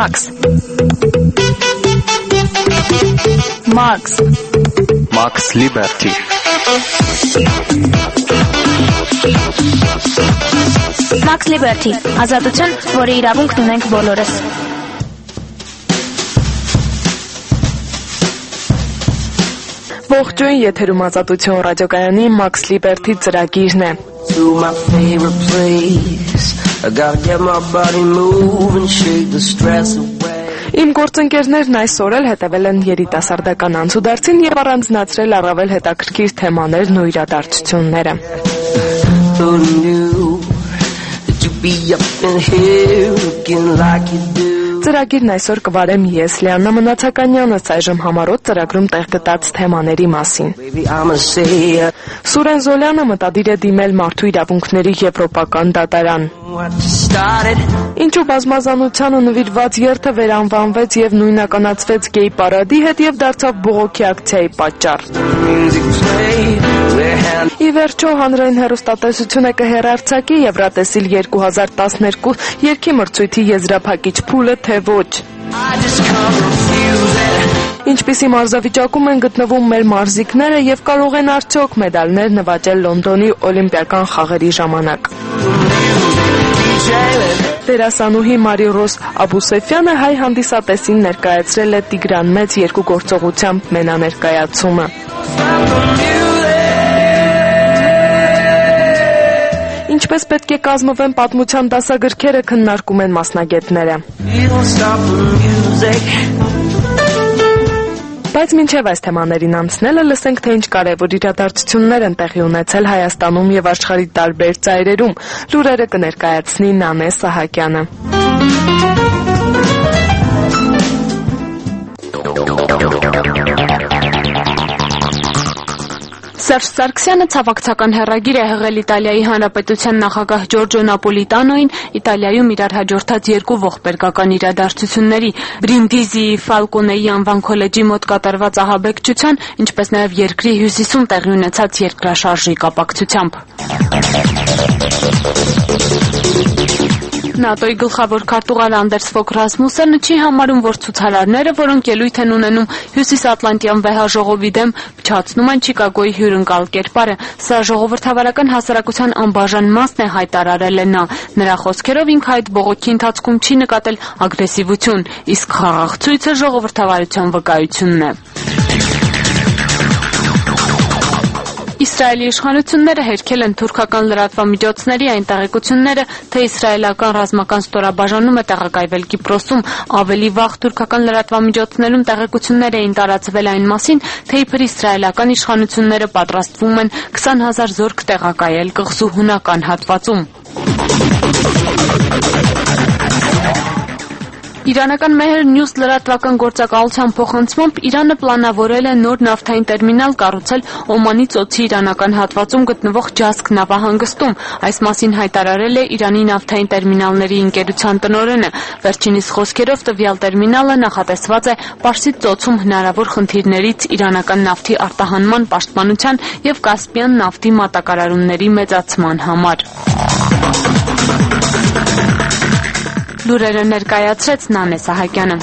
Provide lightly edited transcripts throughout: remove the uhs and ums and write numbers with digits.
Max Liberty Max Liberty ազատություն, որի իրավունքն ունենք բոլորս։ Ողջույն, եթերում ազատություն ռադիոկայանի Max Liberty ծրագիրն է։ Իմ գործընկերներն այսօր էլ հետևել են երիտասարդական անցուդարձին եւ առանձնացրել առավել հետաքրքիր թեմաներն ու իրադարձությունները։ Ծրագիրն այսօր կվարեմ ես, Լիաննա Մնացականյանս, այժմ համառոտ ծրագրում տեղ գտած թեմաների մասին։ Սուրեն Զոլյանը մտադիր է դիմել մարդու իրավունքների եվրոպական դատարան։ Ինչու բազմազանությանը նվիրված երթը վերանվանվեց եւ նույնականացվեց գեյ պարադի հետ եւ դարձավ բողոքի ակցիայի պատճառ։ Ի վերջո հանրային հեռուստատեսությունը կհեռարձակի Եվրատեսիլ 2012 երգի մրցույթի եզրափակիչ փուլը, թե ոչ։ Ինչպիսի մարզավիճակում են գտնվում մեր մարզիկները եւ կարող են արդյոք մեդալներ նվաճել Լոնդոնի օլիմպիական խաղերի ժամանակ։ Դերասանուհի Մարիռոզ Աբուսեֆյանը հայ հանդիսատեսին ներկայացրել է Տիգրան Մեծ երկու գործողությամբ մենաներկայացումը։ Ինչպես պետք է կազմվեն պատմության դասագրքերը, քննարկում են մասնագետները։ Բայց մինչև այս թեմաներին անցնելը լսենք, թե ինչ կարևոր իրադարձություններ են տեղի ունեցել Հայաստանում եւ աշխարհի տարբեր ծայրերում։ Լուրերը կներկայացնի Նանե Սահակյանը։ Սերժ Սարգսյանը ցավակցական հեռագիր է հղել Իտալիայի Հանրապետության նախագահ Ջորջո Նապոլիտանոին Իտալիայում իրար հաջորդած երկու ողբերգական իրադարձությունների՝ Բրինդիզիի Ֆալկոնեի անվան քոլեջի մոտ կատարված ահաբեկչության, ինչպես նաև երկրի հյուսիսում տեղի ունեցած երկրաշարժի կապակցությամբ։ ՆԱՏՕ-ի գլխավոր քարտուղար Անդերս Ֆոկ Ռասմուսենը չի համարում, որ ցուցարարները, որոնք ելույթ են ունենում Հյուսիսատլանտյան վեհաժողովի դեմ, փչացնում են Չիկագոյի հյուրընկալ կերպարը։ Սա ժողովրդավարական հասարակության անբաժան մասն է, հայտարարել է նա։ Նրա խոսքերով ինքը այդ բողոքի ընթացքում չի նկատել ագրեսիվություն, իսկ խաղաղ ցույցը ժողովրդավարության վկայությունն է։ Իսրայելի իշխանությունները հերքել են թուրքական լրատվամիջոցների այն տեղեկությունները, թե իսրայելական ռազմական ստորաբաժանում է տեղակայվել Կիպրոսում։ Ավելի վաղ թուրքական լրատվամիջոցներում տեղեկություններ էին տարածվել այն մասին, թե իբր իսրայելական իշխանությունները պատրաստվում են 20,000 զորք տեղակայել կղզու հունական հատվածում։ Իրանական Մեհր Նյուս լրատվական գործակալության փոխանցմամբ Իրանը պլանավորել է նոր նավթային տերմինալ կառուցել Օմանի ծոցի իրանական հատվածում գտնվող Ջասկ նավահանգստում։ Այս մասին հայտարարել է Իրանի նավթային տերմինալների ընկերության տնօրենը։ Վերջինիս խոսքերով տվյալ տերմինալը նախատեսված է Պարսից ծոցում հնարավոր խնդիրներից իրանական նավթի արտահանման, պաշտպանության եւ Կասպիան նավթի մատակարարումների մեծացման համար։ Լուրերը ներկայացրեց Նանե Սահակյանը։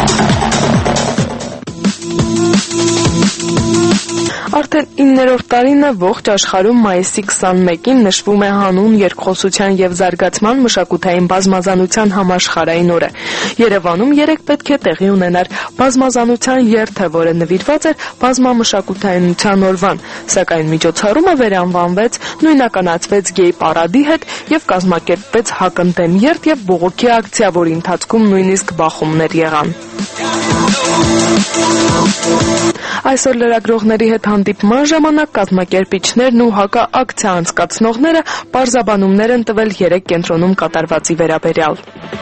Արդեն 9-րդ տարին է ողջ աշխարհում մայիսի 21-ին նշվում է հանուն երկխոսության եւ զարգացման մշակութային բազմազանության համաշխարհային օրը։ Երևանում երեկ պետք է տեղի ունենար բազմազանության երթը, որը նվիրված էր բազմամշակութայնության օրվան, սակայն միջոցառումը վերանվանվեց, նույնականացվեց գեյ պարադի հետ եւ կազմակերպվեց հակընդդեմ երթ եւ բողոքի ակցիա, որի ընթացքում նույնիսկ բախումներ եղան։ Այսօր լրագրողների հետ հանդիպման ժամանակ կազմակերպիչներն ու հակաակցիա անցկացնողները պարզաբանումներ են տվել երեք կենտրոնում կատարվածի վերաբերյալ։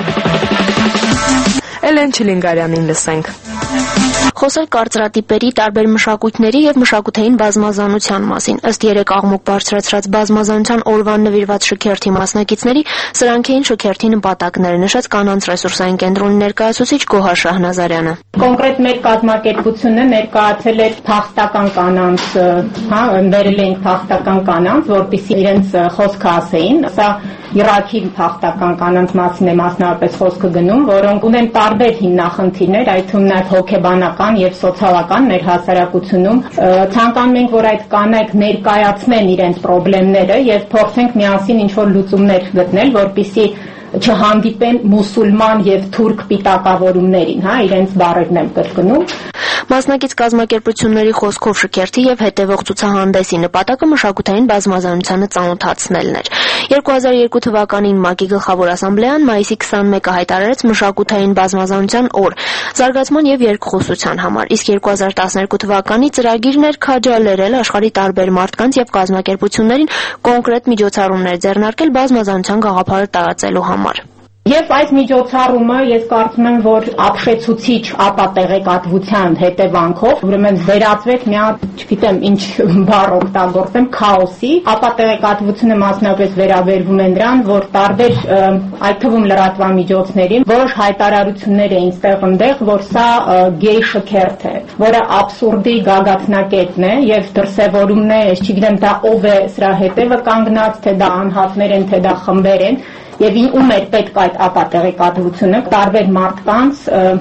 Էլեն Չիլինգարյանին լսենք։ Խոսել կարծրատիպերի, տարբեր մշակույթների եւ մշակութային բազմազանության մասին։ Ըստ երեք աղմուկ բարձրացրած բազմազանության օրվան նվիրված շքերթի մասնակիցների, սրանք էին շքերթի նպատակները, նշեց կանանց ռեսուրսային կենտրոնի ներկայացուցիչ Գոհար Շահնազարյանը։ Կոնկրետ մեր կազմակերպությունը ներկայացել է թախտական կանանց, վերել էին թախտական կանանց, որպեսզի իրենց խոսքը ասեին։ Սա Իրաքի փախստական կանանց մասին է մասնավորապես խոսքը գնում, որոնք ունեն տարբեր հիմնախնդիրներ, այդ թվում նաև հոգեբանական եւ սոցիալական մեր հասարակությունում։ Ցանկանում ենք, որ այդ կանայք ներկայացնեն իրենց խնդիրները եւ փորձենք միասին ինչ-որ լուծումներ գտնել, որպեսզի չհանդիպեն մուսուլման եւ թուրք պիտակավորումներին, իրենց բառերն եմ կրկնում։ Մասնակից կազմակերպությունների խոսքով շքերթի եւ հետեւող ցուցահանդեսի նպատակը մշակութային բազմազանությանը ծանոթացնելն էր։ 2002 թվականին ՄԱԿ-ի գլխավոր ասամբլեան մայիսի 21-ը հայտարարեց մշակութային բազմազանության օր զարգացման եւ երկխոսության համար, իսկ 2012 թվականի ծրագիրն էր քաջալերել աշխարհի տարբեր մարդկանց եւ կազմակերպություններին կոնկրետ միջոցառումներ ձեռնարկել բազմազանության գաղափարը տարածելու համար։ Եվ այս միջոցառումը ես կարծում եմ, որ ապշեցուցիչ ապատեղեկատվության հետևանքով, ուրեմն վերածվեց մի հատ, չգիտեմ, ինչ բառ օգտագործեմ, քաոսի։ Ապատեղեկատվությունը մասնավորապես վերաբերվում է նրան, որ տարբեր այդ թվում լրատվամիջոցներին որոշ հայտարարություններ էին ստեղ-ընդեղ, որ սա գեյ շքերթ է, որը աբսուրդի գագաթնակետն է եւ դրսեւորումն է, ես չգիտեմ, դա ով է սրա հետևը կանգնած, թե դա անհատներ են, թե դա խմբեր են։ Եվ ում էր պետք այդ ապատեղեկատվությունը տարբեր մարդկանց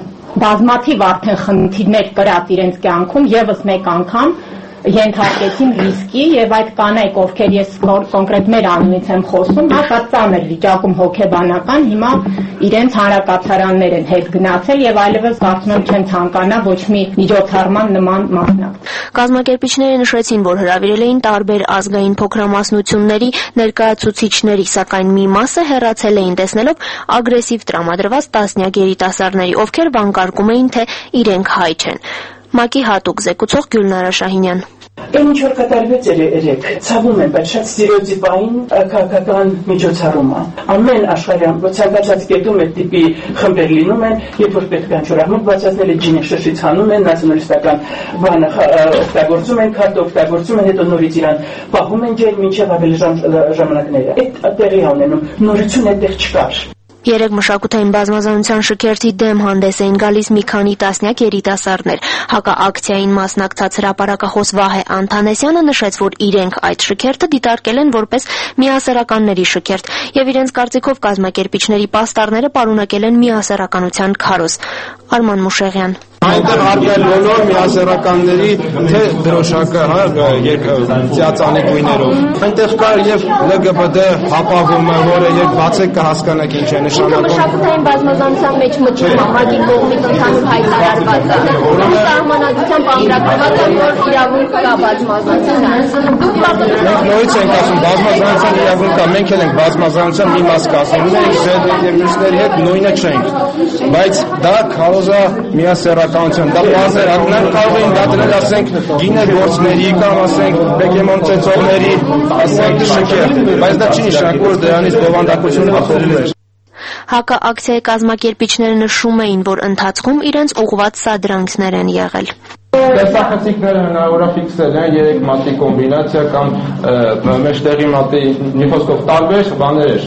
բազմաթիվ արդեն խնդիրներ կրած իրենց կյանքում եւս մեկ անգամ ենթարկեցին ռիսկի եւ այդ կանայք, ովքեր ես կոնկրետ մեր անունից եմ խոսում, շատ ծանր վիճակում հոգեբանական, հիմա իրենց հանրակացարաններ են հետ գնացել եւ այլևս կարծում եմ չեն ցանկանա ոչ մի միջոցառման նման մասնակցել։ Կազմակերպիչները նշեցին, որ հրավիրել էին տարբեր ազգային փոքրամասնությունների ներկայացուցիչների, սակայն մի մասը հեռացել էին տեսնելով ագրեսիվ տրամադրված տասնյակ երիտասարդների, ովքեր վանկարկում էին, թե իրենք հայ չեն։ ՄԱԿ-ի հատուկ զեկուցող Գյուլնարա Շահինյան։ Ինչ որ կատարվեց երեք, ցավում եմ, բայց շատ ստերեոտիպային քաղաքական միջոցառում է։ Ամեն աշխարհում ցանկացած կետում այդ տիպի խմբեր լինում են, երբ որ պետք է ինչ-որ աղմուկ բացատրել, ջինը շշից հանում են, նացիոնալիստական բանը օգտագործում են, քարտ օգտագործում են, հետո նորից իրան պահում են ջեր մինչև ավելի ժամանակները։ Այդ տեղի ունենում, նորություն այդտեղ չկար։ Երեք մշակութային բազմազանության շքերթի դեմ հանդես էին գալիս մի քանի տասնյակ երիտասարդներ։ Հակաակցիային մասնակցած հրապարակախոս Վահե Անթանեսյանը նշեց, որ իրենք այդ շքերթը դիտարկել են որպես միասեռականների շքերթ եւ իրենց կարծիքով կազմակերպիչների պաստառները պարունակել են միասեռականության քարոզ։ Արման Մուշեղյան։ Այնտեղ արկա բոլոր միասեռականների թե դրոշակը, ծիածանի գույներով։ Այնտեղ կար եւ ԼԳԲՏ հապավումը, որը երբ բացեք կհասկանաք ինչ է նշանակում։ Մշակութային բազմազանության մեջ մտնում ՄԱԿ-ի կողմից ընդհանուր հայտարարված է։ Սահմանադրությամբ ամրագրված է, որ իրավունք կա բազմազանության։ Մենք նորից ենք ասում բազմազանության իրավունք կա, մենք էլ ենք բազմազանության մի մաս կասում, մենք ԶԴ եւ մյուսների հետ նույնը չենք, բայց դա քարոզա միասեռականություն, դա բազեր, ակնան կարող էին դա դնել, ասենք, գինեգործների կամ ասենք բեկեմոն ծեծողների, ասենք շքեր, բայց դա չի նշանակում, որ դրանից բովանդակությունը ապրել է։ Հակաակցիայի կազմակերպիչները նշում էին, որ ընթացքում իրենց ուղղված սադրանքներ են եղել։ Տեսախցիկները հնարավոր է ֆիքսել են 3 մատի կոմբինացիա կամ մեջտեղի մատի մի խոսքով տարբեր բաներ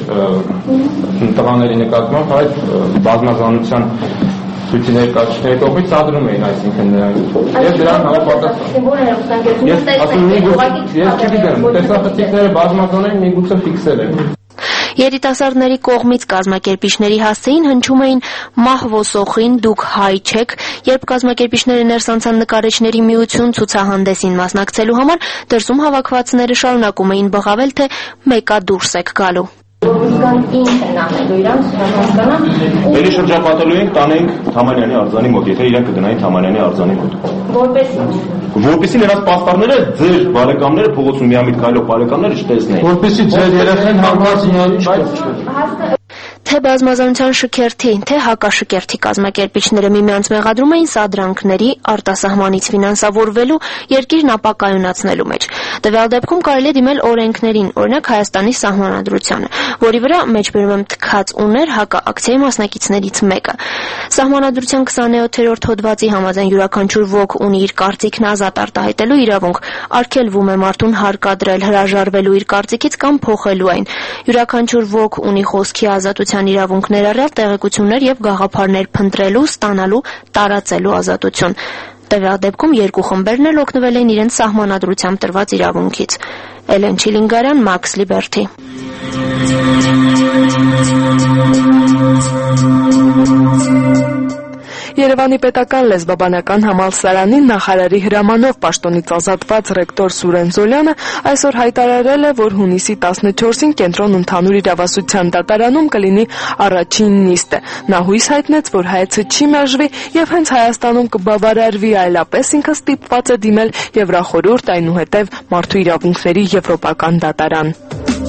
տղաների նկատմամբ այդ բազմազանության ցույցի ներկայացուցիչների կողմից սադրում էին, այսինքն նրանք եւ դրան համապատասխան։ Ես ասում եմ, ես չգիտեմ, տեսախցիկները բազմազան են, միգուցե ֆիքսել են։ Երիտասարդների կողմից կազմակերպիչների հասցեին հնչում էին «Մահ ոսոխին, դուք հայ չեք», երբ կազմակերպիչները ներս անցան նկարիչների միություն ցուցահանդեսին մասնակցելու համար, դրսում հավաքվածները շարունակում էին բղավել, թե «Մեկա դուրս եք գալու»։ Ինչ են անելու իրանք, հասկանամ։ Ելի շրջապատելու ենք, տանենք Թամանյանի արձանի մոտ, եթե իրանք կդնային Թամանյանի արձանի մոտ։ Որպեսզի նրանց պաստառները ձեր բարեկամները փողոցում միամիտ քայլող բարեկամները չտեսնեին։ Որպեսզի ձեր երեխեն համաձայն Թե բազմազանության շքերթի, թե հակաշքերթի կազմակերպիչները միմյանց մեղադրում էին սադրանքների, արտասահմանից ֆինանսավորվելու, երկիրն ապակայունացնելու մեջ։ Տվյալ դեպքում կարելի է դիմել օրենքներին, օրինակ Հայաստանի սահմանադրությանը, որի վրա մեջբերում թքած ուներ հակաակցիայի մասնակիցներից մեկը։ Սահմանադրության 27-րդ հոդվածի համաձայն յուրաքանչյուր ոք ունի իր կարծիքն ազատ արտահայտելու իրավունք, արգելվում է մարդուն հարկադրել հրաժարվելու իր կարծիքից կամ փոխելու այն։ Յուրաքանչյուր ոք ունի խոսքի ազատության իրավունք ներառյալ տեղեկություններ եւ գաղափարներ փնտրելու, ստանալու, տարածելու ազատություն։ Տվյալ դեպքում երկու խմբերն էլ օգտվել են իրենց սահմանադրությամբ տրված իրավունքից։ Էլեն Չիլինգարյան, Մաքս Լիբերթի։ Երևանի պետական լեզվաբանական համալսարանի նախարարի հրամանով պաշտոնից ազատված ռեկտոր Սուրեն Զոլյանը այսօր հայտարարել է, որ հունիսի 14-ին կենտրոն ընդհանուր իրավասության դատարանում կլինի առաջին նիստը։ Նա հույս հայտնեց, որ հայեցը չի մերժվի եւ հենց Հայաստանում կբավարարվի, այլապես ինքը ստիպված է դիմել Եվրախորհուրդ, այնուհետև Մարդու իրավունքների եվրոպական դատարան։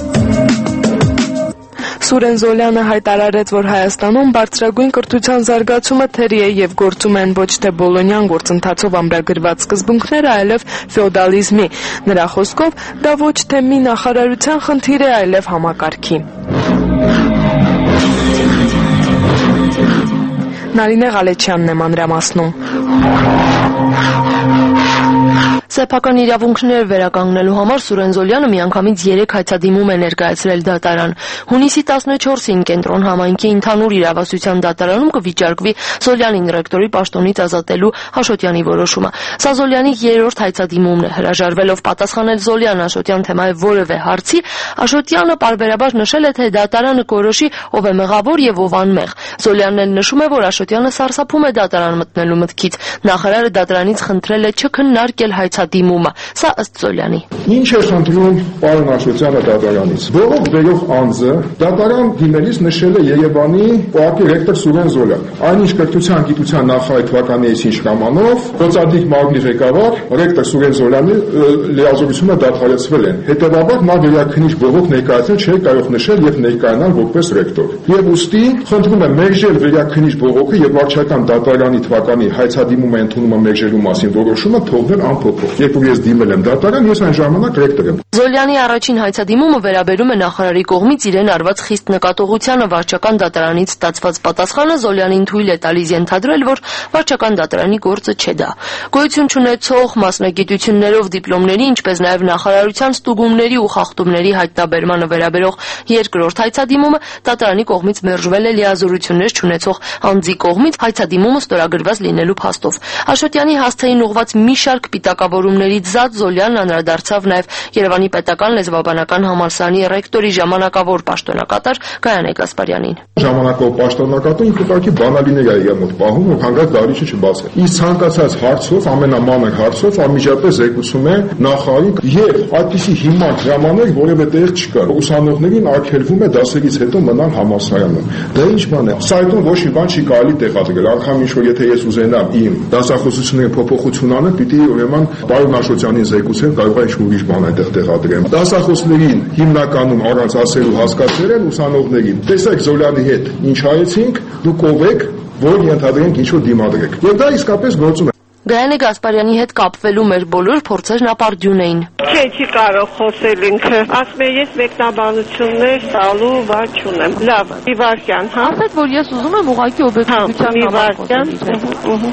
Սուրեն Զոլյանը հայտարարեց, որ Հայաստանում բարձրագույն կրթության զարգացումը թերի է եւ գործում են ոչ թե բոլոնյան գործընթացով ամրագրված սկզբունքները, այլև ֆեոդալիզմի։ Նրա խոսքով դա ոչ թե մի նախարարության խնդիր է, այլև համակարգի։ Նարինե Ղալեչյանն է մանրամասնում։ Սեփական իրավունքներ վերականգնելու համար Սուրեն Զոլյանը միանգամից 3 հայցադիմում է ներկայացրել դատարան։ Հունիսի 14-ին կենտրոն համայնքի ընդհանուր իրավասության դատարանում կվիճարկվի Զոլյանին ռեկտորի պաշտոնից ազատելու Աշոտյանի որոշումը։ Սա Զոլյանի 3-րդ հայցադիմումն է։ Հրաժարվելով պատասխանել Զոլյան Աշոտյան թեմայի որևէ հարցի, Աշոտյանը պարբերաբար նշել է, թե դատարանը կորոշի ով է մեղավոր եւ ով անմեղ։ Զոլյանն էլ նշում է, որ Աշոտյանը սարսափում է դատարան մտնելու մտքից։ Նախարարը դատարանից խնդրել է չքննարկել հայցադիմումը։ Սա ըստ Զոլյանի։ Ինչ է խնդրում պարոն Աշոտյանը դատարանից։ Բողոք բերող անձը դատարան դիմելիս նշել է Երևանի ՊԱԿ-ի ռեկտոր Սուրեն Զոլյան։ Այնինչ կրթության գիտության նախարար թվականի այսինչ կամանով գործադիր մարմնի ղեկավար ռեկտոր Սուրեն Զոլյանի լիազորությունը դադարեցվել են։ Հետևաբար նա վերաքննիչ բողոք ներկայացնել չէր կարող նշել եւ ներկայանալ որպես ռեկտոր։ Եվ ուստի խնդրում եմ մերժել վերաքննիչ բողոքը եւ վարչական դատարանի թվականի հայցադիմումը ընդունումը մերժելու մասին որոշումը թողնել անփոփոխ։ Երբ ես դիմել եմ դատարան, ես այն ժամանակ ռեկտոր եմ։ Զոլյանի առաջին հայցադիմումը վերաբերում է նախարարի կողմից իրեն արված խիստ նկատողությանը վարչական դատարանից ստացված պատասխանը Զոլյանին թույլ է տալիս ենթադրել, որ վարչական դատարանի գործը չէ դա։ Գոյություն չունեցող մասնագիտություններով դիպլոմների, ինչպես նաև նախարարության ստուգումների ու խախտումների հայտնաբերմանը վերաբերող երկրորդ հայցադիմումը դատարանի կողմից մերժվել է լիազորություններ չունեցող անձի կողմից հայցադիմումը ստորագրված լինելու փաստով։ Աշոտյանի հասցեին ուղղված մի շարք պիտակավորումներից զատ Զոլյանն անդրադարձավ նաև Երևանի պետական լեզվաբանական համալսարանի ռեկտորի ժամանակավոր պաշտոնակատար Գայանե Գասպարյանին։ Ժամանակավոր պաշտոնակատուն ինքնուրույն բանալիներ է իր մոտ պահում, որ հանգած դարիչը չբացի։ Իսկ ցանկացած հարցով, ամենամանր հարցով անմիջապես զեկուցում է նախարարին եւ այդպիսի հիման հրամաններ որևէ տեղ չկա։ Ուսանողներին արգելվում է դասերից հետո մնալ համալսարանում։ Դա ինչ բան է։ Սայթում ոչ մի բան չի կարելի տեղադրել։ Անգամ ինչ որ եթե ես ուզենամ իմ դասախոսությունների փոփոխություն անել, պիտի ուրեմն պարոն Աշոտյանին զեկուցեմ, կարող է ինչ որ ուրիշ բան այդտեղ տեղադրեմ։ Դասախոսներին հիմնականում առանց ասելու հասկացել են ուսանողներին։ Տեսեք Զոլյանի հետ ինչ արեցինք, դուք ով եք, որ ենթադրենք ինչ որ դիմադրեք։ Եվ դա իսկապես գործում է։ Գայանե Գասպարյանի հետ կապվելու մեր բոլոր փորձերն ապարդյուն էին։ Չի կարող խոսել ինքը։ Ասում է ես մեկնաբանություններ տալու վար չունեմ։ Լավ, մի վարքյան, հա։ Ասեք, որ ես ուզում եմ ուղղակի օբյեկտիվության համար խոսել։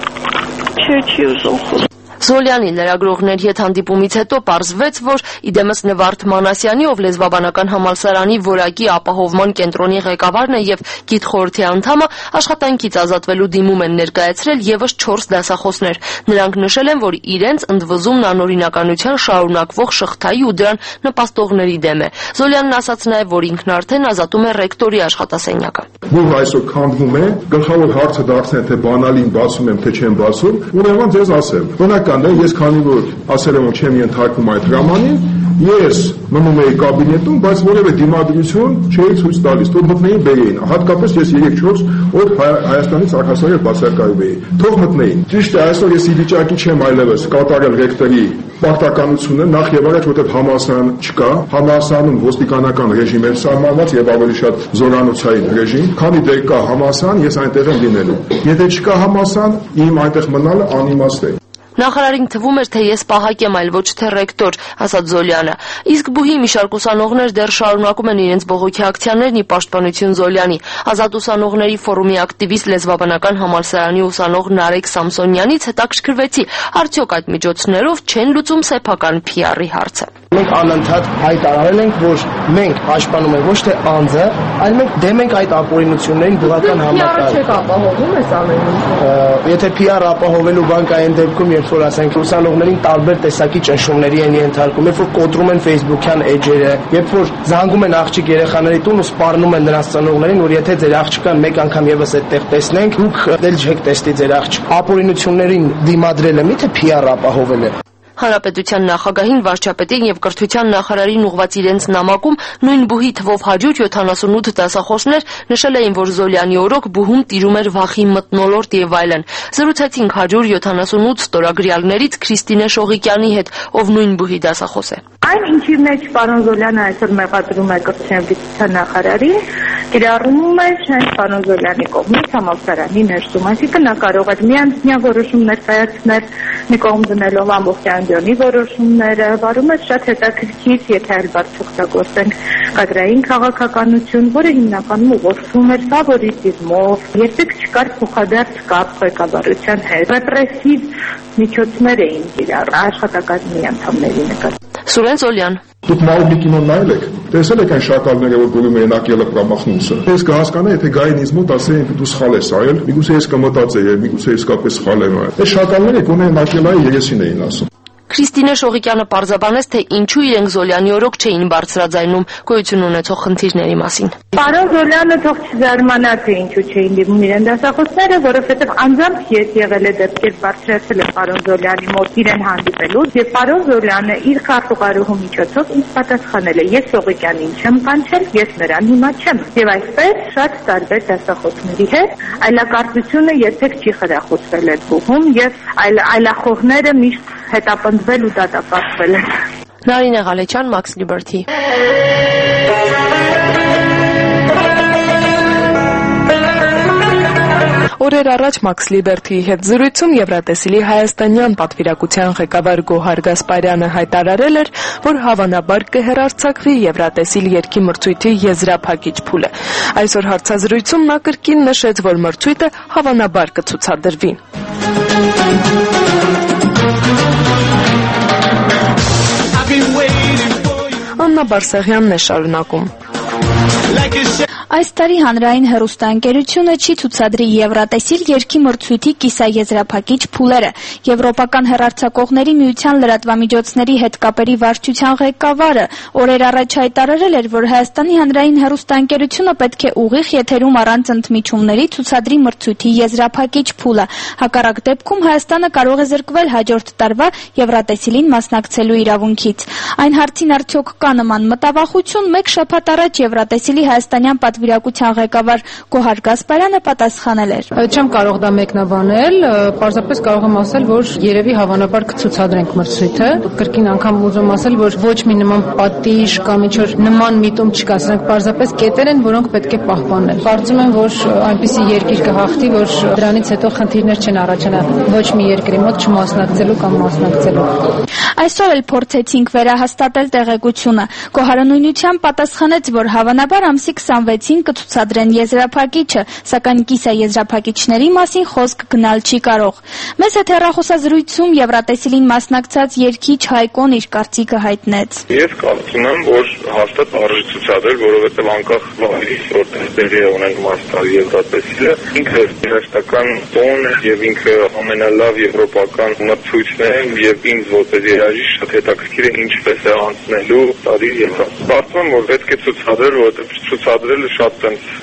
Չի ուզում։ Զոլյանի լրագրողների հետ հանդիպումից հետո պարզվեց, որ իդեմս Նվարդ Մանասյանի, ով լեզվաբանական համալսարանի որակի ապահովման կենտրոնի ղեկավարն է եւ գիտխորհրդի անդամը, աշխատանքից ազատվելու դիմում են ներկայացրել եւս 4 դասախոսներ։ Նրանք նշել են, որ իրենց ընդվզումն անօրինականության շարունակվող շղթայի ու դրան նպաստողների դեմ է։ Զոլյանն ասաց նաեւ, որ ինքն արդեն ազատում է ռեկտորի աշխատասենյակը։ Որ այսօր քանդվում է, գլխավոր հարցը դարձնել թե բանալին բացում եմ թե չեմ բացում, ուրեմն ձեզ ասեմ։ Բնական է, ես քանի որ ասել եմ, որ չեմ ենթարկվում այդ հրամանին, ես մնում էի կաբինետում, բայց որևէ դիմադրություն չէի ցույց տալիս, որ մտնեին բերեին։ Հատկապես ես 3-4 օր Հայաստանից առհասարակ բացակայում էի։ Թող մտնեին։ Ճիշտ է, այսօր ես ի վիճակի չեմ այլևս կատարել ռեկտորի պարտականությունը, նախ եւ առաջ, որտեղ համալսարան չկա, համալսարանում ոստիկանական ռեժիմ է սահմանված եւ ավելի շատ զորանոցային ռեժիմ, քանի դեռ կա համալսարան, ես այնտեղ եմ լինելու։ Եթե չկա համալսարան, իմ այնտեղ մնալը անիմաստ է։ Նախարարին թվում էր, թե ես պահակ եմ, այլ ոչ թե ռեկտոր, ասաց Զոլյանը։ Իսկ բուհի մի շարք ուսանողներ դեռ շարունակում են իրենց բողոքի ակցիաներն ի պաշտպանություն Զոլյանի։ Ազատ ուսանողների ֆորումի ակտիվիստ լեզվաբանական համալսարանի ուսանող Նարեկ Սամսոնյանից հետաքրքրվեցի, արդյոք այդ միջոցներով չեն լուծում սեփական PR-ի հարցը։ Մենք անընդհատ հայտարարել ենք, որ մենք պաշտպանում ենք ոչ թե անձը, այլ մենք դեմ ենք այդ ապօրինություններին բավական համակարգ։ PR-ը չեք ապահովում այս ամենին։ Եթե PR ապահովելու բան կա այն դեպքում, երբ որ ասենք ուսանողներին տարբեր տեսակի ճնշումների են ենթարկում, երբ որ կոտրում են Facebook-յան էջերը, երբ որ զանգում են աղջիկ երեխաների տուն ու սպառնում են նրանց ծնողներին, որ եթե ձեր աղջկան մեկ անգամ եւս այդտեղ տեսնենք, դուք դել չեք տեսնի ձեր աղջիկ։ Ապօրինություններին դիմադրելը միթե PR ապահովել է։ Հանրապետության նախագահին, վարչապետին եւ կրթության նախարարին ուղղված իրենց նամակում նույն բուհի թվով 178 դասախոսներ նշել էին, որ Զոլյանի օրոք բուհում տիրում էր վախի մթնոլորտ եւ այլն։ Զրուցեցինք 178 ստորագրյալներից Քրիստինե Շողիկյանի հետ, ով նույն բուհի դասախոս է։ Այն ինչի մեջ պարոն Զոլյանը այսօր մեղադրում է կրթության վիճակության նախարարին, կիրառվում է հենց պարոն Զոլյանի կողմից համալսարանի ներսում, այսինքն նա կարող է միանձնյա որոշումներ կայացնել, մի կողմ դնելով ամբողջայնի որոշումները, վարում է շատ հետաքրքիր, եթե այլ բառ չօգտագործենք, կադրային քաղաքականություն, որը հիմնականում ուղղորդվում էր ֆավորիտիզմով, երբեք չկար փոխադարձ կապ ղեկավարության հետ, ռեպրեսիվ միջոցներ էին կիրառում աշխատակազմի անդամների նկատմամբ։ Սուրեն Զոլյան Դուք Մաուգլի կինոն նայել եք, տեսել եք այն շակալները, որ գնում են նակելը պրամախնուսը։ Ես կհասկանա, եթե գային ինձ մոտ ասեին, դու սխալ ես արել, միգուցե ես կմտածեի, միգուցե իսկապես սխալ եմ արել։ Այս շակալները գոնե նակելայի երեսին էին ասում։ Քրիստինե Շողիկյանը պարզաբանեց, թե ինչու իրենք Զոլյանի օրոք չէին բարձրաձայնում գոյություն ունեցող խնդիրների մասին։ Պարոն Զոլյանը թող չզարմանա, թե ինչու չէին դիմում իրեն դասախոսները, որովհետև անձամբ ես եղել է դեպքեր բարձրացել է պարոն Զոլյանի մոտ իրեն հանդիպելու, եւ պարոն Զոլյանը իր քարտուղարուհու միջոցով ինձ պատասխանել է. ես Շողիկյանին չեմ կանչել, ես նրան հիմա չեմ։ Եվ այսպես շատ տարբեր դասախոսների հետ այլակարգությունը երբեք չի խրախուսվել այդ բուհում եւ այլախոհները միշտ հետապնդվել ու դատապարտվել են։ Նարինե Ղալեչյան, Max Liberty։ Օրեր առաջ Max Liberty-ի հետ զրույցում Եվրատեսիլի հայաստանյան պատվիրակության ղեկավար Գոհար Գասպարյանը հայտարարել էր, որ հավանաբար կհեռարձակվի Եվրատեսիլ երգի մրցույթի եզրափակիչ փուլը։ Այսօր հարցազրույցում նա կրկին նշեց, որ մրցույթը հավանաբար կցուցադրվի։ Աննա Բարսեղյանն է շարունակում։ Այս տարի հանրային հեռուստաընկերությունը չի ցուցադրի Եվրատեսիլ երգի մրցույթի կիսաեզրափակիչ փուլերը։ Եվրոպական հեռարձակողների միության լրատվամիջոցների հետ կապերի վարչության ղեկավարը օրեր առաջ հայտարարել էր, որ Հայաստանի հանրային հեռուստաընկերությունը պետք է ուղիղ եթերում առանց ընդմիջումների ցուցադրի մրցույթի եզրափակիչ փուլը։ Հակառակ դեպքում Հայաստանը կարող է զրկվել հաջորդ տարվա Եվրատեսիլին մասնակցելու իրավունքից։ Այն հարցին արդյոք կա նման մտավախություն, մեկ շաբաթ առաջ Եվրատեսիլի հայաստանյան պատվիրակության ղեկավար Գոհար Գասպարյանը պատասխանել էր. Չեմ կարող դա մեկնաբանել, պարզապես կարող եմ ասել, որ երևի հավանաբար կցուցադրենք մրցույթը։ Կրկին անգամ ուզում ասել, որ ոչ մի նման պատիժ կամ ինչ-որ նման միտում չկա, սրանք պարզապես կետեր են, որոնք պետք է պահպանել։ Կարծում եմ, որ այնպիսի երկիր կհաղթի, որ դրանից հետո խնդիրներ չեն առաջանա ոչ մի երկրի մոտ չմասնակցելու կամ մասնակցելու։ Այսօր էլ փորձեցինք վերահաստատել տեղեկությունը։ Գոհարը նույնությամբ պատասխանեց, որ հավանաբար ամսի 26-ին կցուցադրեն եզրափակիչը, սակայն կիսաեզրափակիչների մասին խոսք գնալ չի կարող։ Մեզ հետ հեռախոսազրույցում Եվրատեսիլին մասնակցած երգիչ Հայկոն իր կարծիքը հայտնեց։ Ես կարծում եմ, որ հաստատ արժի ցուցադրել, որովհետև անկախ վայրից որտեղ տեղի է ունենում այս տարի Եվրատեսիլը, ինքը երաժշտական տոն է եւ ինքը ամենալավ եվրոպական մրցույթն է եւ ինձ որպես երաժիշտ շատ հետաքրքիր է ինչպես է անցնելու տարի Եվրոպա։ Կարծում եմ, որ պետք է ցուցադրել, որովհետև ցուցադրելը շատ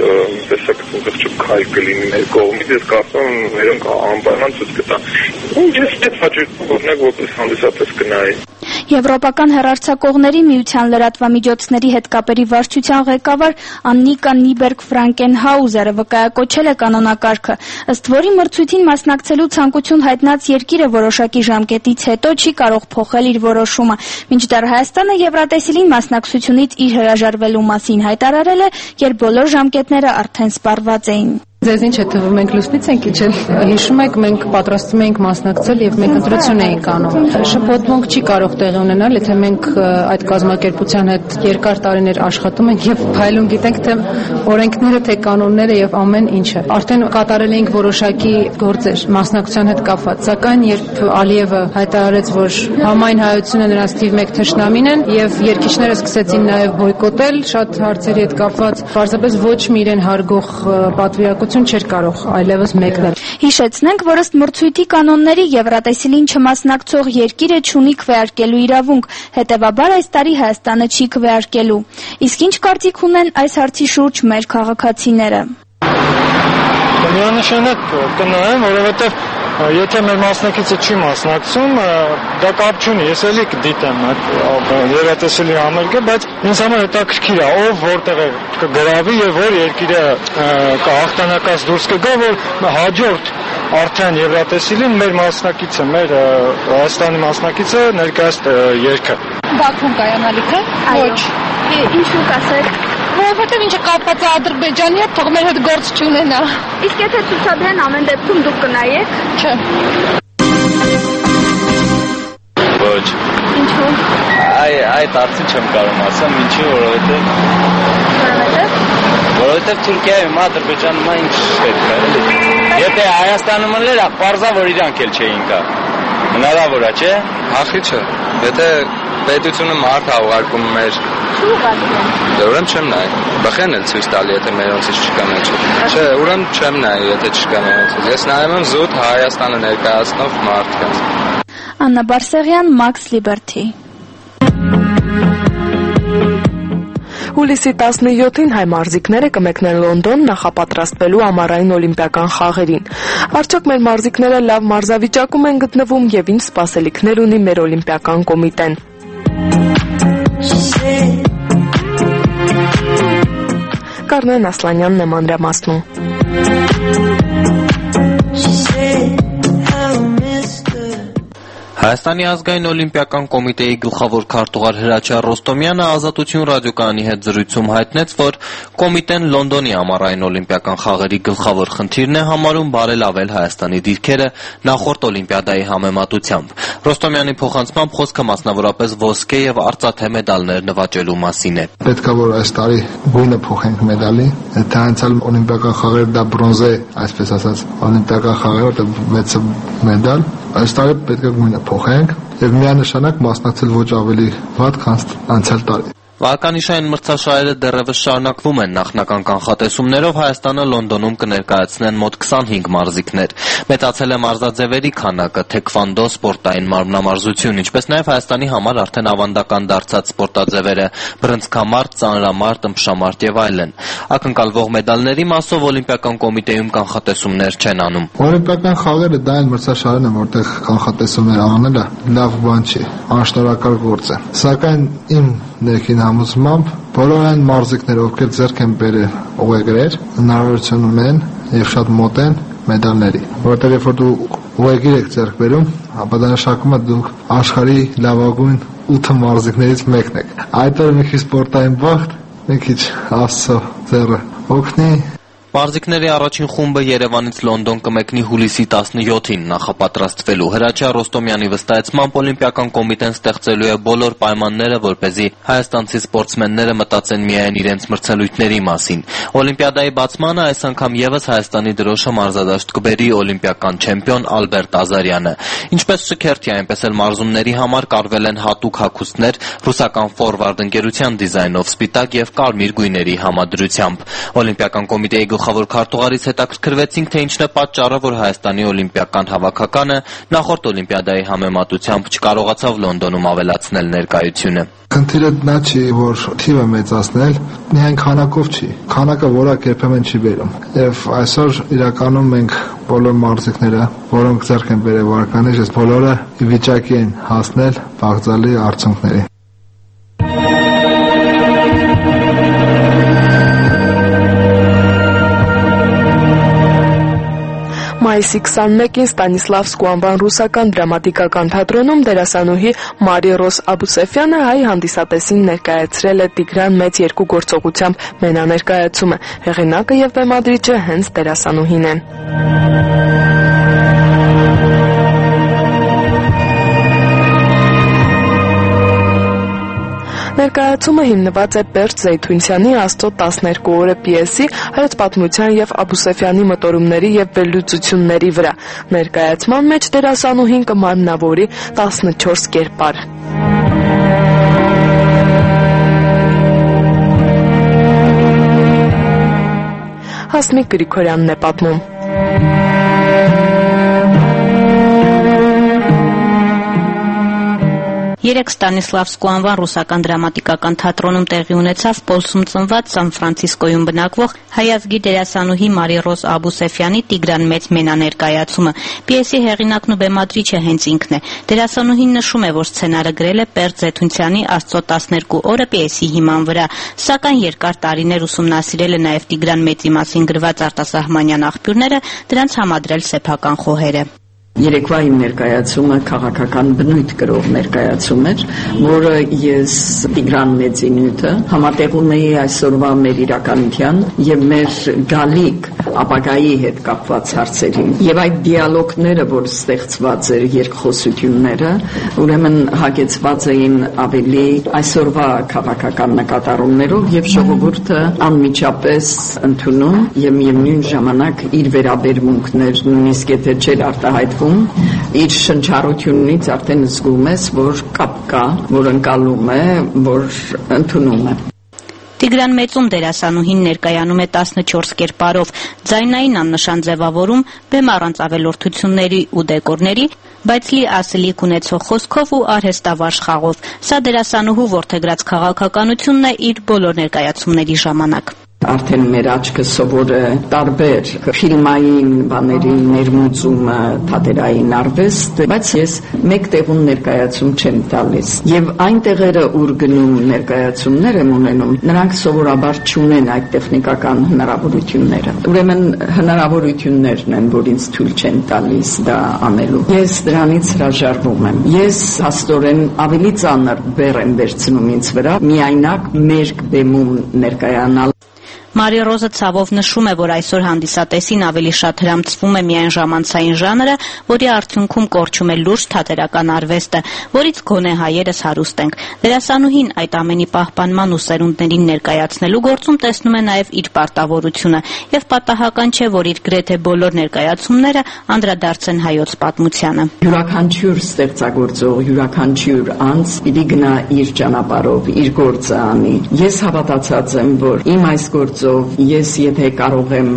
տեսակ չքայլ կլինի մեր կողմից, ես կարծում եմ մերոնք անպայման ցույց կտան։ Ես այդ հաջորդը օրինակ որպես հանդիսատես կնայի։ Եվրոպական հեռարձակողների միության լրատվամիջոցների հետ կապերի վարչության ղեկավար Աննիկա Նիբերգ-Ֆրանկենհաուզերը վկայակոչել է կանոնակարգը, ըստ որի մրցույթին մասնակցելու ցանկություն հայտնած երկիրը որոշակի ժամկետից հետո չի կարող փոխել իր որոշումը, մինչդեռ Հայաստանը Եվրատեսիլին մասնակցությունից իր հրաժարվելու մասին հայտարարել է, երբ բոլոր ժամկետները արդեն սպառված էին։ Ձեզ ինչ է թվում, մենք լուսնից ենք իջել։ Հիշում եք, մենք պատրաստվում էինք մասնակցել եւ մենք ընտրություն էինք անում։ Շփոթմունք չի կարող տեղի ունենալ, եթե մենք այդ կազմակերպության հետ երկար տարիներ աշխատում ենք եւ փայլուն գիտենք թե օրենքները, թե կանոնները եւ ամեն ինչը։ Արդեն կատարել էինք որոշակի գործեր մասնակցության հետ կապված, սակայն երբ Ալիևը հայտարարեց, որ համայն հայությունը նրանց թիվ 1 թշնամին են եւ երկիչները սկսեցին նաեւ բոյկոտել շատ հարցերի հետ կապված, պարզապես ոչ մի իրեն հարգող պատվիրակություն ընկերություն չէր կարող այլևս մեկնել։ Հիշեցնենք, որ ըստ մրցույթի կանոնների Եվրատեսիլին չմասնակցող երկիրը չունի քվեարկելու իրավունք, հետևաբար այս տարի Հայաստանը չի քվեարկելու։ Իսկ ինչ կարծիք ունեն այս հարցի շուրջ մեր քաղաքացիները։ Միանշանակ կնայեմ, որովհետև եթե մեր մասնակիցը չի մասնակցում, դա կապ չունի, ես էլի կդիտեմ Եվրատեսիլի համերգը, բայց ինձ համար հետաքրքիր է, ով որտեղ կգրավի եւ որ երկիրը կհաղթանակած դուրս կգա, որ հաջորդ արդեն Եվրատեսիլին մեր մասնակիցը, մեր Հայաստանի մասնակիցը ներկայացնի երգը։ Բաքվում կայանալիք է։ Ոչ։ Ինչու կասեք։ Որովհետև ինչը կապված է Ադրբեջանի հետ, թող մեր հետ գործ չունենա։ Իսկ եթե ցուցադրեն ամեն դեպքում դուք կնայեք։ Չէ։ Ոչ։ Ինչու։ Այդ արդեն չեմ կարող ասեմ, ինչու, որովհետև Թուրքիայում Ադրբեջանում ինչ հետ կա, էլի։ Եթե Հայաստանում էր, պարզա որ իրանք էլ չէին կա։ Հնարավոր է, չէ։ Ախի չէ։ Եթե պետությունը մարդ ուղարկում մեր Դե ուրեմն չեմ նայ։ Բխեն էլ ցույց տալի, եթե մերոնցից չկա մեջ։ Չէ, ուրեմն չեմ նայ, եթե չկա մերոնցից։ Ես նայում եմ զուտ Հայաստանը ներկայացնող մարդկանց։ Աննա Բարսեղյան, Max Liberty։ Հուլիսի 17-ին հայ մարզիկները կմեկնեն Լոնդոն նախապատրաստվելու ամառային օլիմպիական խաղերին։ Արդյոք մեր մարզիկները լավ մարզավիճակում են գտնվում եւ ինչ սպասելիքներ ունի մեր օլիմպիական կոմիտեն։ Կարնեն Ասլանյանն է մանրամասնում։ Հայաստանի ազգային օլիմպիական կոմիտեի գլխավոր քարտուղար Հրաչյա Ռոստոմյանը Ազատություն ռադիոկայանի հետ զրույցում հայտնեց, որ կոմիտեն Լոնդոնի ամառային օլիմպիական խաղերի գլխավոր խնդիրն է համարում բարելավել Հայաստանի դիրքերը նախորդ օլիմպիադայի համեմատությամբ։ Ռոստոմյանի փոխանցմամբ խոսքը մասնավորապես ոսկե եւ արծաթե մեդալներ նվաճելու մասին է։ Պետք է որ այս տարի գույնը փոխենք մեդալի, թե անցյալ օլիմպիական խաղերը դա բրոնզե, այսպես ասած, օլիմպիական խաղերը որտեղ 6 մեդալ, այս տարի պետք է գույնը փոխենք եւ միանշանակ մասնակցել ոչ ավելի վատ, քան անցյալ տարի։ Վարկանիշային մրցաշարերը դեռևս շարունակվում են նախնական կանխատեսումներով Հայաստանը Լոնդոնում կներկայացնեն մոտ 25 մարզիկներ։ Մեծացել է մարզաձևերի քանակը, թեքվոնդո, սպորտային մարմնամարզություն, ինչպես նաև Հայաստանի համար արդեն ավանդական դարձած սպորտաձևերը՝ բռնցքամարտ, ծանրամարտ, ըմբշամարտ եւ այլն։ Ակնկալվող մեդալների մասով օլիմպիական կոմիտեում կանխատեսումներ չեն անում։ Օլիմպիական խաղերը դա այն մրցաշարերն են, որտեղ կանխատեսումներ անելը լավ բան չի, անշնորհակալ գործ է։ Սակայն իմ ներքին համոզմամբ բոլոր այն մարզիկները, ովքեր ձեռք են բերել ուղեգրեր, հնարավորություն ունեն եւ շատ մոտ են մեդալների, որտեղ երբ որ դու ուղեգիր եք ձեռք բերում, ապա դա նշանակում է դուք աշխարհի լավագույն 8 մարզիկներից մեկն եք։ Այդ օրը մի քիչ սպորտային բախտ, մի քիչ Աստծո ձեռը օգնի։ Մարզիկների առաջին խումբը Երևանից Լոնդոն կմեկնի հուլիսի 17-ին նախապատրաստվելու։ Հրաչյա Ռոստոմյանի վստահեցմամբ օլիմպիական կոմիտեն ստեղծելու է բոլոր պայմանները, որպեսզի հայաստանցի սպորտսմենները մտածեն միայն իրենց մրցելույթների մասին։ Օլիմպիադայի բացմանը այս անգամ եւս Հայաստանի դրոշը մարզադաշտ կբերի օլիմպիական չեմպիոն Ալբերտ Ազարյանը։ Ինչպես շքերթի, այնպես էլ մարզումների համար կարվել են հատուկ հագուստներ ռուսական Forward ընկերության դիզայնով սպիտակ եւ կարմիր գույների համադրությամբ։ Օլիմպիական կոմիտեի գլխավոր քարտուղարից հետաքրքրվեցինք, թե ինչն է պատճառը, որ Հայաստանի օլիմպիական հավաքականը նախորդ օլիմպիադայի համեմատությամբ չկարողացավ Լոնդոնում ավելացնել ներկայությունը։ Խնդիրը նա չի, որ թիվը մեծացնել, միայն քանակով չի։ Քանակը որակ երբեմն չի բերում։ Եվ այսօր իրականում մենք բոլոր մարզիկները, որոնք ձեռք են բերել վարկանիշ, բոլորը ի վիճակի են հասնել բաղձալի արդյունքների։ Մայիսի 21-ին Ստանիսլավսկու անվան ռուսական դրամատիկական թատրոնում դերասանուհի Մարի Ռոս Աբուսեֆյանը հայ հանդիսատեսին ներկայացրել է Տիգրան մեծ երկու գործողությամբ մենաներկայացումը։ Հեղինակը եւ բեմադրիչը հենց դերասանուհին է։ Ներկայացումը հիմնված է Պերճ Զեյթունցյանի Աստծո 12 օրը պիեսի, հայոց պատմության եւ Աբուսեֆյանի մտորումների եւ վերլուծությունների վրա։ Ներկայացման մեջ դերասանուհին կմարմնավորի 14 կերպար։ Հասմիկ Գրիգորյանն է պատմում։ Երեկ Ստանիսլավսկու անվան ռուսական դրամատիկական թատրոնում տեղի ունեցավ Պոլսում ծնված Սան Ֆրանցիսկոյում բնակվող հայազգի դերասանուհի Մարի-Ռոզ Աբուսեֆյանի «Տիգրան մեծ մենաներկայացումը»։ Պիեսի հեղինակն ու բեմադրիչը հենց ինքն է։ Դերասանուհին նշում է, որ սցենարը գրել է Պերճ Զեթունցյանի «Աստծո 12 օրը» պիեսի հիման վրա, սակայն երկար տարիներ ուսումնասիրել է նաև Տիգրան մեծի մասին գրված արտասահմանյան աղբյուրները, դրանց համադրել սեփական խոհերը։ Երեկվա իմ ներկայացումը քաղաքական բնույթ կրող ներկայացում էր, որը ես Տիգրան մեծի նյութը համատեղում էի այսօրվա մեր իրականության եւ մեր գալիք ապագայի հետ կապված հարցերին։ Եվ այդ դիալոգները, որ ստեղծված էր երկխոսությունները, ուրեմն հագեցված էին ավելի այսօրվա քաղաքական նկատառումներով եւ ժողովուրդը անմիջապես ընդունում եւ միևնույն ժամանակ իր վերաբերմունքներ, նույնիսկ եթե չէր արտահայտվում, իր շնչառությունից արդեն զգում ես, որ կապ կա, որ ընկալում է, որ ընդունում է։ Տիգրան մեծում դերասանուհին ներկայանում է 14 կերպարով, ձայնային աննշան ձևավորում, բեմ առանց ավելորդությունների ու դեկորների, բայց լի ասելիք ունեցող խոսքով ու արհեստավարժ խաղով։ Սա դերասանուհու որդեգրած քաղաքականությունն է իր բոլոր ներկայացումների ժամանակ։ Արդեն մեր աչքը սովոր է տարբեր ֆիլմային բաների ներմուծումը, թատերային արվեստ, բայց ես մեկ տեղում ներկայացում չեմ տալիս։ Եվ այն տեղերը, ուր գնում ներկայացումներ եմ ունենում, նրանք սովորաբար չունեն այդ տեխնիկական հնարավորությունները։ Ուրեմն հնարավորություններն են, որ ինձ թույլ չեն տալիս դա անելու։ Ես դրանից հրաժարվում եմ։ Ես հաստորեն ավելի ծանր բեռ եմ վերցնում ինձ վրա, միայնակ մերկ բեմում ներկայանալ։ Մարի-Ռոզը ցավով նշում է, որ այսօր հանդիսատեսին ավելի շատ հրամցվում է միայն ժամանցային ժանրը, որի արդյունքում կորչում է լուրջ թատերական արվեստը, որից գոնե հայերս հարուստ ենք։ Դերասանուհին այդ ամենի պահպանման ու սերունդներին ներկայացնելու գործում տեսնում է նաև իր պարտավորությունը, եւ պատահական չէ, որ իր գրեթե բոլոր ներկայացումները անդրադարձ են հայոց պատմությանը։ Յուրաքանչյուր ստեղծագործող, յուրաքանչյուր անձ պիտի գնա իր ճանապարհով, իր գործը անի։ Ես հավատացած եմ, որ իմ այս գործը ես եթե կարող եմ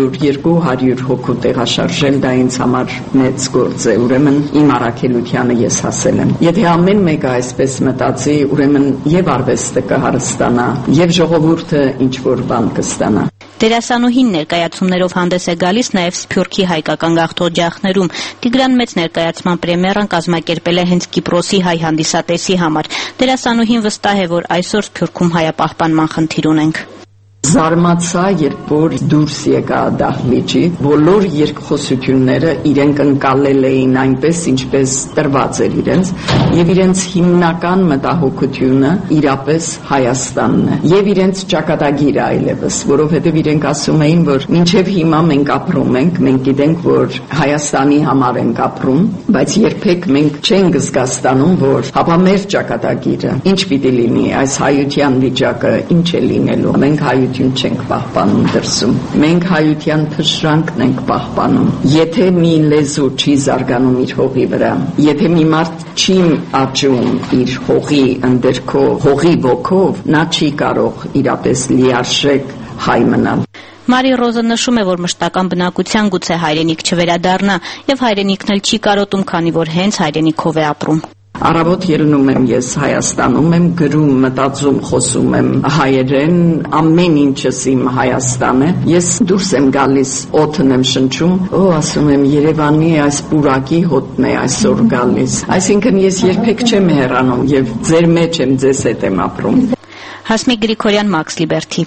100-200 հոգու տեղաշարժել, դա ինձ համար մեծ գործ է, ուրեմն իմ առաքելությանը ես հասել եմ։ Եթե ամեն մեկը այսպես մտածի, ուրեմն եւ արվեստը կհարստանա, եւ ժողովուրդը ինչ որ բան կստանա։ Դերասանուհին ներկայացումներով հանդես է գալիս նաև Սփյուռքի հայկական գաղթօջախներում։ Տիգրան մեծ ներկայացման պրեմիերան կազմակերպել է հենց Կիպրոսի հայ հանդիսատեսի համար։ Դերասանուհին վստահ է, որ այսօր Սփյուռքում հայապահպանման խնդիր ունենք։ Զարմացա, երբ որ դուրս եկա դահլիճի, բոլոր երկխոսությունները իրենք ընկալել էին այնպես, ինչպես տրված էր իրենց, եւ իրենց հիմնական մտահոգությունը իրապես Հայաստանն է, եւ իրենց ճակատագիրը այլևս, որովհետեւ իրենք ասում էին, որ մինչեւ հիմա մենք ապրում ենք, մենք գիտենք, որ Հայաստանի համար ենք ապրում, բայց երբեք մենք չենք զգաստանում, որ հապա մեր ճակատագիրը ինչ պիտի լինի, այս հայության վիճակը ինչ է լինելու։ Մենք հայություն չենք պահպանում դրսում։ Մենք հայության փշրանքն ենք պահպանում։ Եթե մի լեզու չի զարգանում իր հողի վրա, եթե մի մարդ չի աճում իր հողի ընդերքով, հողի ոգով, նա չի կարող իրապես լիարժեք հայ մնալ։ Մարի-Ռոզը նշում է, որ մշտական բնակության գուցե հայրենիք չվերադառնա, եւ հայրենիքն էլ չի կարոտում, քանի որ հենց հայրենիքով է ապրում։ Առավոտ ելնում եմ ես Հայաստանում եմ, գրում, մտածում, խոսում եմ հայերեն, ամեն ինչս իմ Հայաստան է։ Ես դուրս եմ գալիս, օդն եմ շնչում, ասում եմ Երևանի այս պուրակի հոտն է այսօր գալիս։ Այսինքն ես երբեք չեմ հեռանում եւ ձեր մեջ եմ, ձեզ հետ եմ ապրում։ Հասմիկ Գրիգորյան, Մաքս Լիբերթի։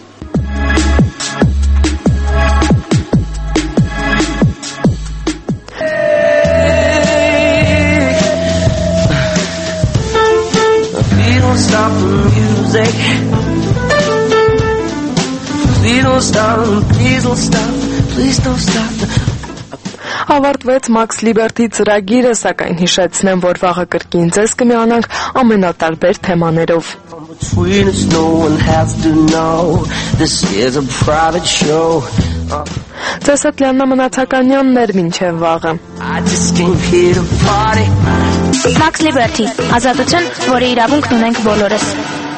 Stop the music. Please don't stop. Please don't stop. Please don't stop. Ավարտվեց Մաքս Լիբերթի ծրագիրը, սակայն հիշեցնեմ, որ վաղը կրկին ձեզ կմիանանք ամենատարբեր թեմաներով։ Between us, no one has to know. This is a private show. Ձեզ հետ Լիաննա Մնացականյանն էր մինչև վաղը։ I just came here to party. Մաքս Լիբերթի, ազատություն, որի իրավունքն ունենք բոլորս։